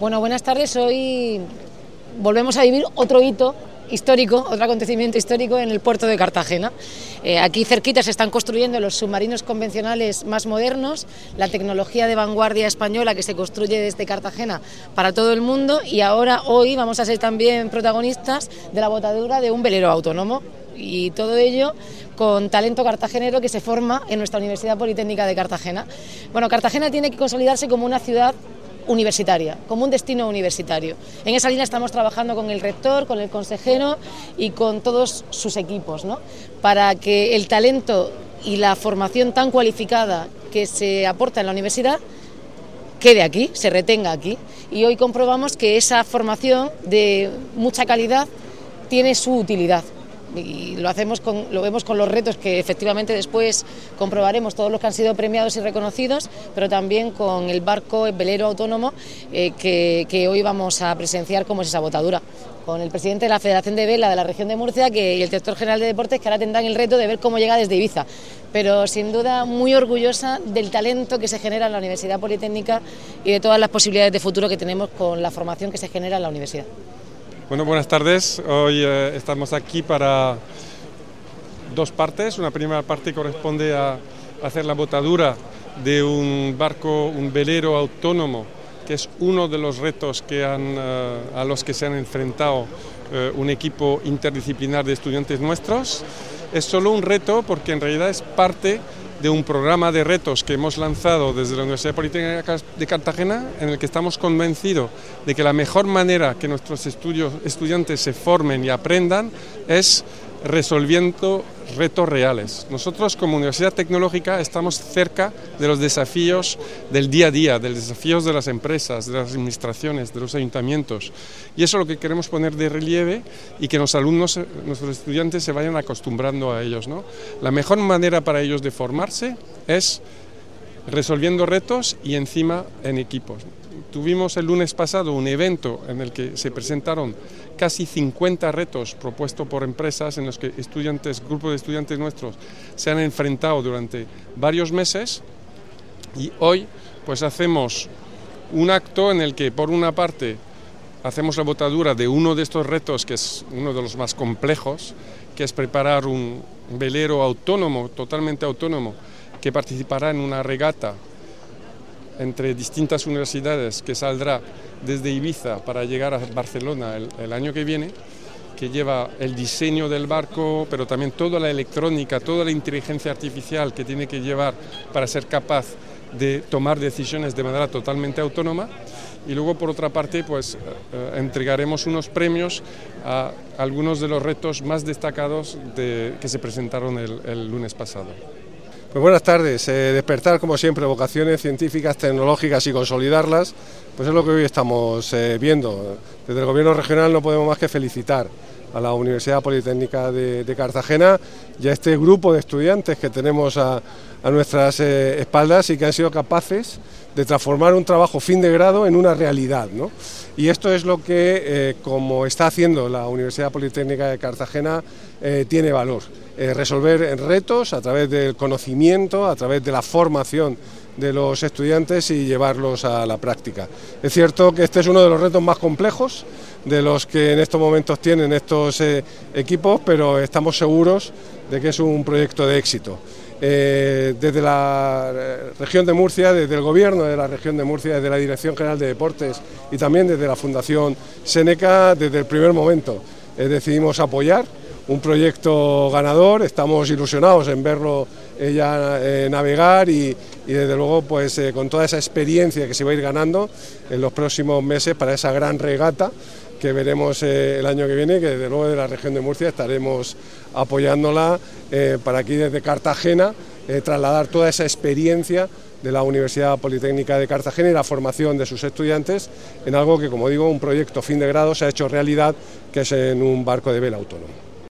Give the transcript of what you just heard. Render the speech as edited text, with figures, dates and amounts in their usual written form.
Bueno, buenas tardes. Hoy volvemos a vivir otro hito histórico, otro acontecimiento histórico en el puerto de Cartagena. Aquí cerquita se están construyendo los submarinos convencionales más modernos, la tecnología de vanguardia española que se construye desde Cartagena para todo el mundo, y ahora hoy vamos a ser también protagonistas de la botadura de un velero autónomo, y todo ello con talento cartagenero que se forma en nuestra Universidad Politécnica de Cartagena. Bueno, Cartagena tiene que consolidarse como una ciudad universitaria, como un destino universitario. En esa línea estamos trabajando con el rector, con el consejero y con todos sus equipos, ¿no?, para que el talento y la formación tan cualificada que se aporta en la universidad quede aquí, se retenga aquí. Y hoy comprobamos que esa formación de mucha calidad tiene su utilidad. Y lo vemos con los retos que efectivamente después comprobaremos, todos los que han sido premiados y reconocidos, pero también con el barco, el velero autónomo que hoy vamos a presenciar como es esa botadura, con el presidente de la Federación de Vela de la región de Murcia y el director general de Deportes, que ahora tendrán el reto de ver cómo llega desde Ibiza, pero sin duda muy orgullosa del talento que se genera en la Universidad Politécnica y de todas las posibilidades de futuro que tenemos con la formación que se genera en la universidad. Bueno, buenas tardes. Hoy estamos aquí para dos partes. Una primera parte corresponde a hacer la botadura de un barco, un velero autónomo, que es uno de los retos a los que se han enfrentado un equipo interdisciplinar de estudiantes nuestros. Es solo un reto porque en realidad es parte de un programa de retos que hemos lanzado desde la Universidad Politécnica de Cartagena, en el que estamos convencidos de que la mejor manera que nuestros estudiantes se formen y aprendan es resolviendo retos reales. Nosotros como Universidad Tecnológica estamos cerca de los desafíos del día a día, de los desafíos de las empresas, de las administraciones, de los ayuntamientos, y eso es lo que queremos poner de relieve y que los alumnos, nuestros estudiantes, se vayan acostumbrando a ellos, ¿no? La mejor manera para ellos de formarse es resolviendo retos y encima en equipos. Tuvimos el lunes pasado un evento en el que se presentaron casi 50 retos propuestos por empresas en los que grupos de estudiantes nuestros se han enfrentado durante varios meses, y hoy pues hacemos un acto en el que por una parte hacemos la botadura de uno de estos retos, que es uno de los más complejos, que es preparar un velero autónomo, totalmente autónomo, que participará en una regata entre distintas universidades que saldrá desde Ibiza para llegar a Barcelona el año que viene, que lleva el diseño del barco, pero también toda la electrónica, toda la inteligencia artificial que tiene que llevar para ser capaz de tomar decisiones de manera totalmente autónoma. Y luego, por otra parte, pues entregaremos unos premios a algunos de los retos más destacados que se presentaron el lunes pasado. Pues buenas tardes. Despertar, como siempre, vocaciones científicas, tecnológicas y consolidarlas, pues es lo que hoy estamos viendo. Desde el Gobierno regional no podemos más que felicitar a la Universidad Politécnica de Cartagena y a este grupo de estudiantes que tenemos a nuestras espaldas y que han sido capaces de transformar un trabajo fin de grado en una realidad, ¿no? Y esto es lo que, como está haciendo la Universidad Politécnica de Cartagena, tiene valor. Resolver retos a través del conocimiento, a través de la formación de los estudiantes y llevarlos a la práctica. Es cierto que este es uno de los retos más complejos de los que en estos momentos tienen estos equipos, pero estamos seguros de que es un proyecto de éxito. Desde la región de Murcia, desde el Gobierno de la región de Murcia, desde la Dirección General de Deportes y también desde la Fundación Seneca, desde el primer momento decidimos apoyar un proyecto ganador. Estamos ilusionados en verlo ya navegar y desde luego pues con toda esa experiencia que se va a ir ganando en los próximos meses para esa gran regata que veremos el año que viene, que desde luego de la región de Murcia estaremos apoyándola para aquí desde Cartagena trasladar toda esa experiencia de la Universidad Politécnica de Cartagena y la formación de sus estudiantes en algo que, como digo, un proyecto fin de grado se ha hecho realidad, que es en un barco de vela autónomo.